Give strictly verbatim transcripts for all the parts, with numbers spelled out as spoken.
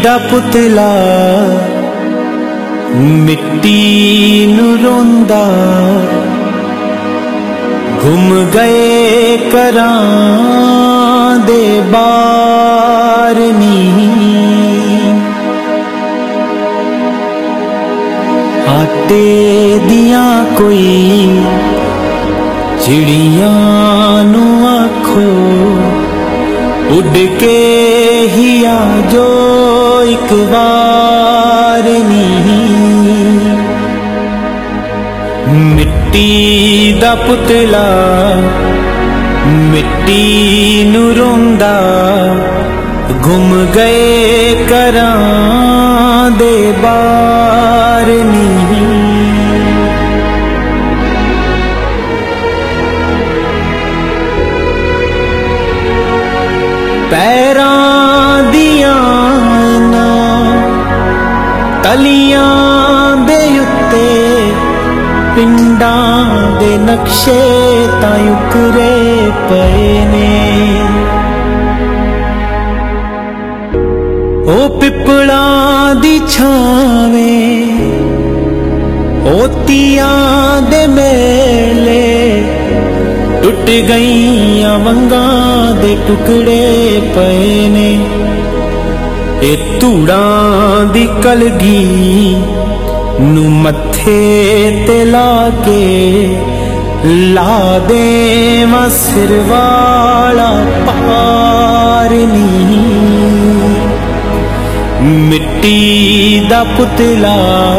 दा पुतला मिट्टी नू रोंदा, गुम गए करां दे बार नी। आटे दियां कोई चिड़ियां नू आखो, उड़ के ही आ जो एक बार नी। मिट्टी दा पुतला मिट्टी नू रोंदा, गुम गए करां दे बार नी। पैरां दियां इन्हां तलियां दे उत्ते पिंडां दे नक्शे तां उकरे पए ने। ओ पिपलां दी छावें ओतियां दे मेले, टुट गईयां वंगां दे टुकड़े पए ने। ए धूड़ां दी कलगी नू मत्थे ते ला के, ला देवां सिर वाला पार नी। मिट्टी दा पुतला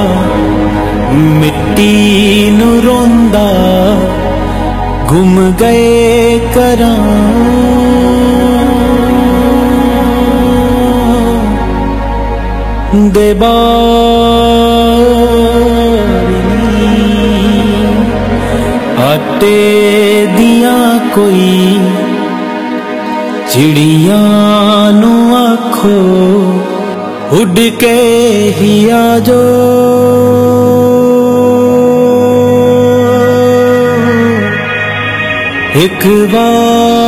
मिट्टी नू रोंदा, गुम गए करां दे बार नी। आटे दियां कोई चिड़ियां नू आखो, उड़ के ही आ जो एक बार।